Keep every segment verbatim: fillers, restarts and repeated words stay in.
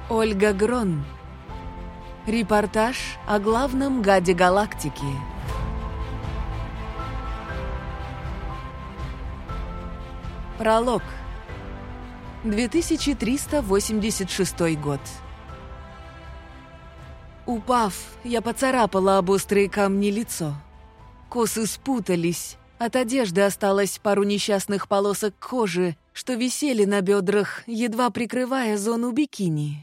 Ольга Грон. Репортаж о главном гаде галактики. Пролог. две тысячи триста восемьдесят шестой год. Упав, я поцарапала об острые камни лицо. Косы спутались, от одежды осталось пару несчастных полосок кожи, что висели на бедрах, едва прикрывая зону бикини.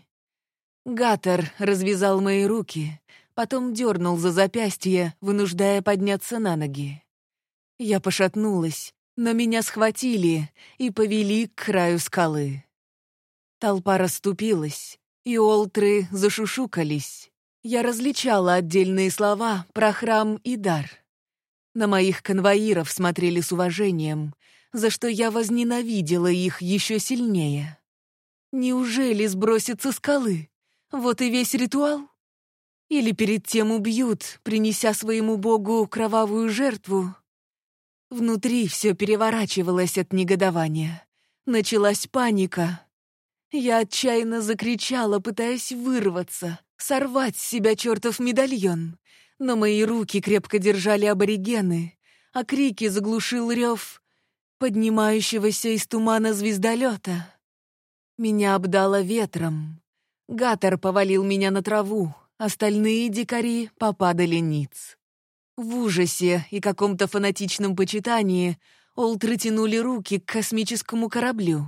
Гаттер развязал мои руки, потом дернул за запястье, вынуждая подняться на ноги. Я пошатнулась, но меня схватили и повели к краю скалы. Толпа расступилась, и олтры зашушукались. Я различала отдельные слова про храм и дар. На моих конвоиров смотрели с уважением, за что я возненавидела их еще сильнее. Неужели сбросят со скалы? Вот и весь ритуал? Или перед тем убьют, принеся своему богу кровавую жертву? Внутри все переворачивалось от негодования. Началась паника. Я отчаянно закричала, пытаясь вырваться, сорвать с себя чертов медальон. Но мои руки крепко держали аборигены, а крики заглушил рев поднимающегося из тумана звездолета. Меня обдало ветром. Гаттер повалил меня на траву, остальные дикари попадали ниц. В ужасе и каком-то фанатичном почитании олтры тянули руки к космическому кораблю.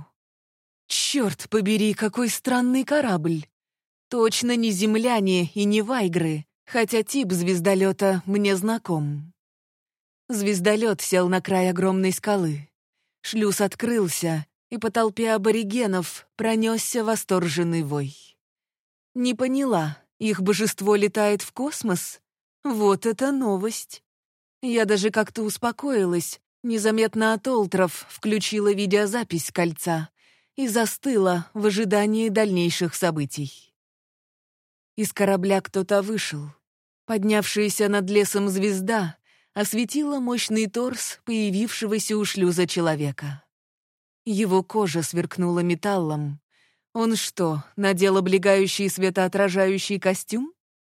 Черт побери, какой странный корабль! Точно не земляне и не вайгры, хотя тип звездолета мне знаком. Звездолет сел на край огромной скалы. Шлюз открылся, и по толпе аборигенов пронесся восторженный вой. Не поняла, их божество летает в космос? Вот это новость! Я даже как-то успокоилась, незаметно от олтров включила видеозапись с кольца и застыла в ожидании дальнейших событий. Из корабля кто-то вышел. Поднявшаяся над лесом звезда осветила мощный торс появившегося у шлюза человека. Его кожа сверкнула металлом. Он что, надел облегающий светоотражающий костюм?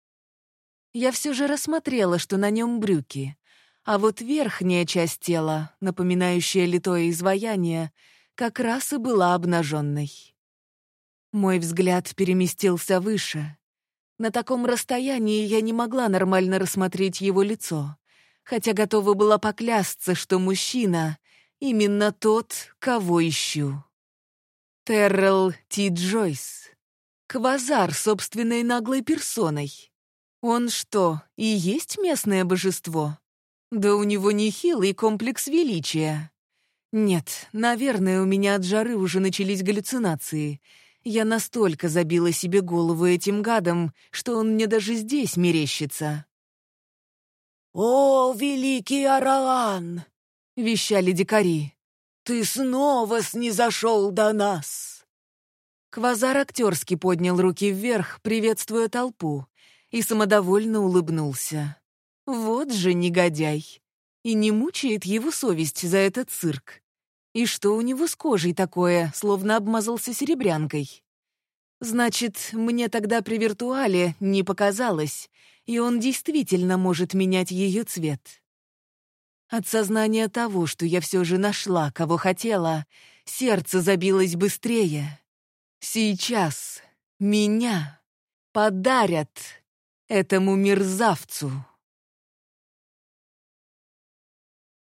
Я все же рассмотрела, что на нем брюки, а вот верхняя часть тела, напоминающая литое изваяние, как раз и была обнаженной. Мой взгляд переместился выше. На таком расстоянии я не могла нормально рассмотреть его лицо, хотя готова была поклясться, что мужчина — именно тот, кого ищу. Террell Ти Джойс. Квазар собственной наглой персоной. Он что, и есть местное божество? Да у него нехилый комплекс величия. Нет, наверное, у меня от жары уже начались галлюцинации. Я настолько забила себе голову этим гадом, что он мне даже здесь мерещится. «О, великий Араан!» — вещали дикари. «Ты снова снизошел до нас!» Квазар актерски поднял руки вверх, приветствуя толпу, и самодовольно улыбнулся. Вот же негодяй! И не мучает его совесть за этот цирк. И что у него с кожей такое, словно обмазался серебрянкой? Значит, мне тогда при виртуале не показалось, и он действительно может менять ее цвет. От сознания того, что я все же нашла, кого хотела, сердце забилось быстрее. Сейчас меня подарят этому мерзавцу.